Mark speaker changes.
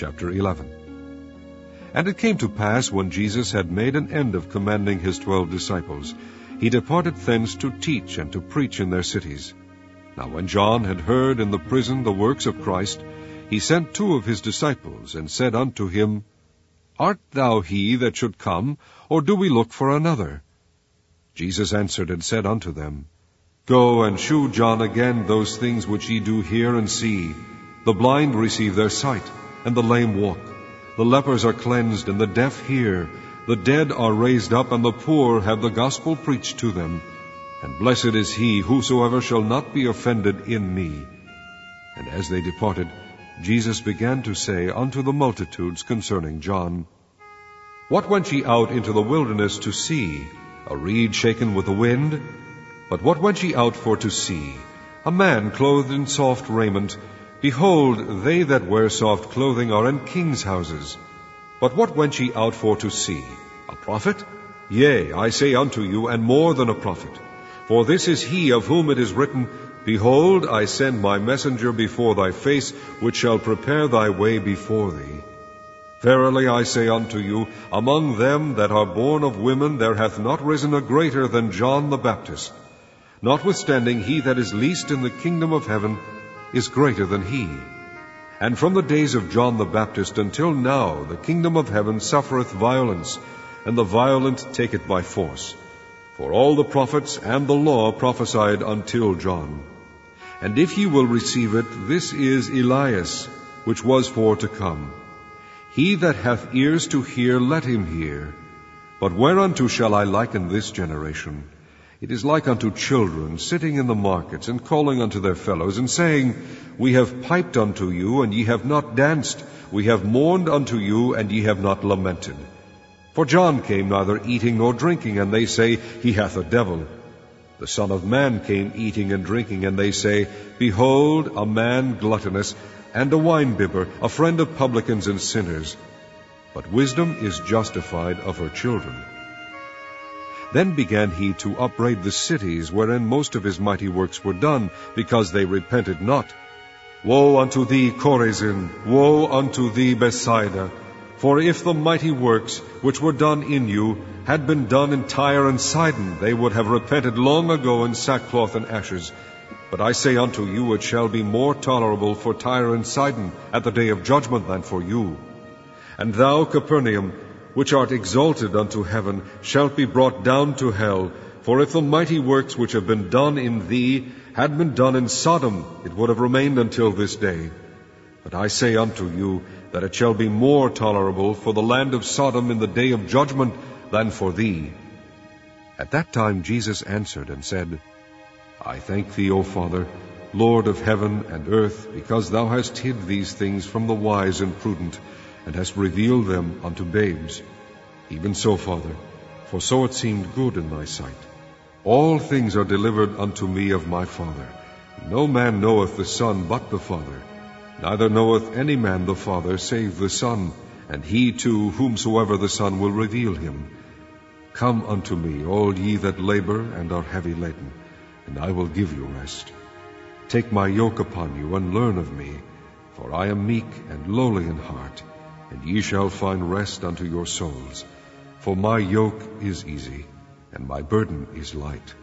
Speaker 1: Chapter 11. And it came to pass, when Jesus had made an end of commanding his 12 disciples, he departed thence to teach and to preach in their cities. Now when John had heard in the prison the works of Christ, he sent 2 of his disciples, and said unto him, Art thou he that should come, or do we look for another? Jesus answered and said unto them, Go and shew John again those things which ye do hear and see. The blind receive their sight, and the lame walk. The lepers are cleansed, and the deaf hear. The dead are raised up, and the poor have the gospel preached to them. And blessed is he whosoever shall not be offended in me. And as they departed, Jesus began to say unto the multitudes concerning John, What went ye out into the wilderness to see? A reed shaken with the wind? But what went ye out for to see? A man clothed in soft raiment? Behold, they that wear soft clothing are in kings' houses. But what went ye out for to see? A prophet? Yea, I say unto you, and more than a prophet. For this is he of whom it is written, Behold, I send my messenger before thy face, which shall prepare thy way before thee. Verily I say unto you, among them that are born of women there hath not risen a greater than John the Baptist. Notwithstanding, he that is least in the kingdom of heaven is greater than he. And from the days of John the Baptist until now the kingdom of heaven suffereth violence, and the violent take it by force. For all the prophets and the law prophesied until John. And if ye will receive it, this is Elias, which was for to come. He that hath ears to hear, let him hear. But whereunto shall I liken this generation? It is like unto children sitting in the markets, and calling unto their fellows, and saying, We have piped unto you, and ye have not danced. We have mourned unto you, and ye have not lamented. For John came neither eating nor drinking, and they say, He hath a devil. The Son of Man came eating and drinking, and they say, Behold, a man gluttonous, and a winebibber, a friend of publicans and sinners. But wisdom is justified of her children. Then began he to upbraid the cities wherein most of his mighty works were done, because they repented not. Woe unto thee, Chorazin! Woe unto thee, Bethsaida! For if the mighty works which were done in you had been done in Tyre and Sidon, they would have repented long ago in sackcloth and ashes. But I say unto you, it shall be more tolerable for Tyre and Sidon at the day of judgment than for you. And thou, Capernaum, which art exalted unto heaven, shalt be brought down to hell. For if the mighty works which have been done in thee had been done in Sodom, it would have remained until this day. But I say unto you, that it shall be more tolerable for the land of Sodom in the day of judgment than for thee. At that time Jesus answered and said, I thank thee, O Father, Lord of heaven and earth, because thou hast hid these things from the wise and prudent, and hast revealed them unto babes. Even so, Father, for so it seemed good in thy sight. All things are delivered unto me of my Father. No man knoweth the Son but the Father, neither knoweth any man the Father save the Son, and he to whomsoever the Son will reveal him. Come unto me, all ye that labor and are heavy laden, and I will give you rest. Take my yoke upon you, and learn of me, for I am meek and lowly in heart, and ye shall find rest unto your souls. For my yoke is easy, and my burden is light.